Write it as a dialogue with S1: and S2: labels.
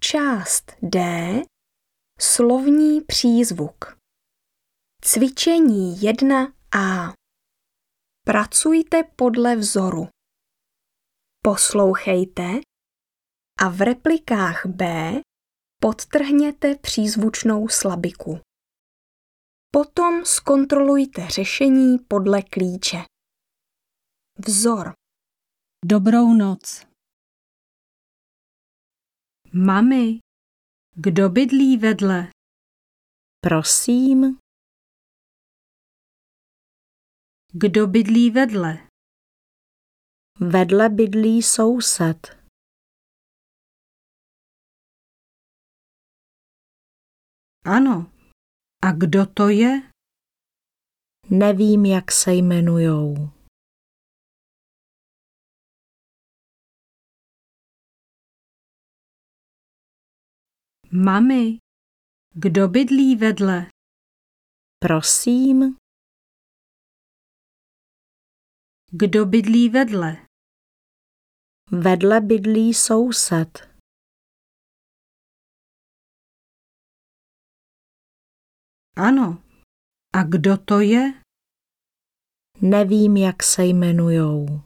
S1: Část D. Slovní přízvuk. Cvičení 1a. Pracujte podle vzoru. Poslouchejte a v replikách B podtrhněte přízvučnou slabiku. Potom zkontrolujte řešení podle klíče. Vzor.
S2: Dobrou noc. Mami, kdo bydlí vedle?
S3: Prosím,
S2: Kdo bydlí vedle?
S3: vedle bydlí soused.
S2: Ano. A kdo to je?
S3: Nevím, jak se jmenujou.
S2: Mami, kdo bydlí vedle?
S3: Prosím,
S2: Kdo bydlí vedle?
S3: vedle bydlí soused.
S2: Ano. A kdo to je?
S3: Nevím, jak se jmenujou.